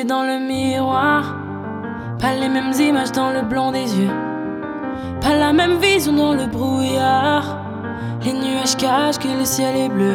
reflet dans le miroir. Pas les mêmes images dans le blanc des yeux. Pas la même vision dans le brouillard. Les nuages cachent que le ciel est bleu.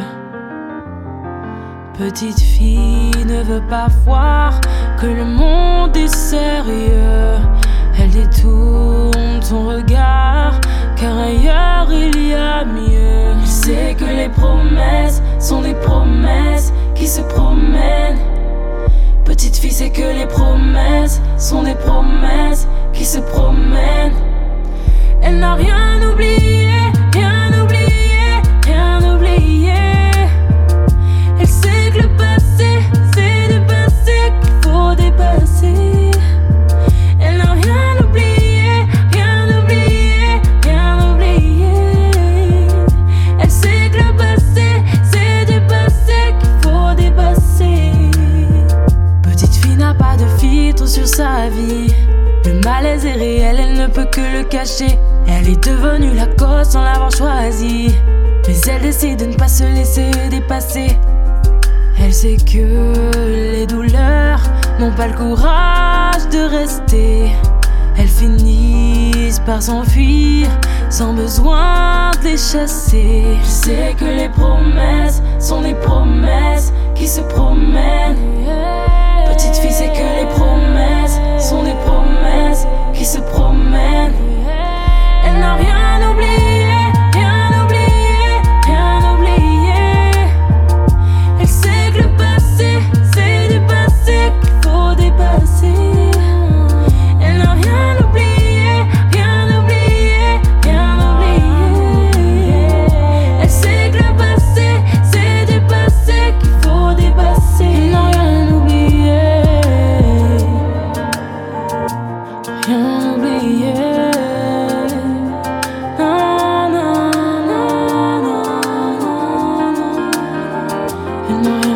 Petite fille ne veut pas voir que le monde est sérieux. Elle détourne son regard, car ailleurs il y a mieux. Elle sait que les promesses sont des promesses qui se promènent. Petite fille sait que les promesses sont des promesses qui se promènent. Elle n'a rien oublié, rien oublié, rien oublié. Elle sait que le passé, c'est le passé qu'il faut dépasser. Elle n'a rien oublié, rien oublié, rien oublié. Elle sait que le passé, c'est du passé qu'il faut dépasser. Petite fille n'a pas de filtre sur sa vie. Le malaise est réel, elle ne peut que le cacher. Elle est devenue la cause sans l'avoir choisi. Mais elle décide de ne pas se laisser dépasser. Elle sait que les douleurs n'ont pas le courage de rester. Elles finissent par s'enfuir sans besoin de les chasser. Je sais que les promesses sont des promesses qui se promènent. Petite fille sait que les promesses sont des promesses qui se promènent. Elle n'a rien oublié, rien oublié, rien oublié. Elle sait que le passé, c'est du passé qu'il faut dépasser. Elle n'a rien oublié, rien oublié, rien oublié. Elle sait que le passé, c'est du passé qu'il faut dépasser. Elle n'a rien oublié, rien oublié. Non, non, non, non, non. Elle n'a rien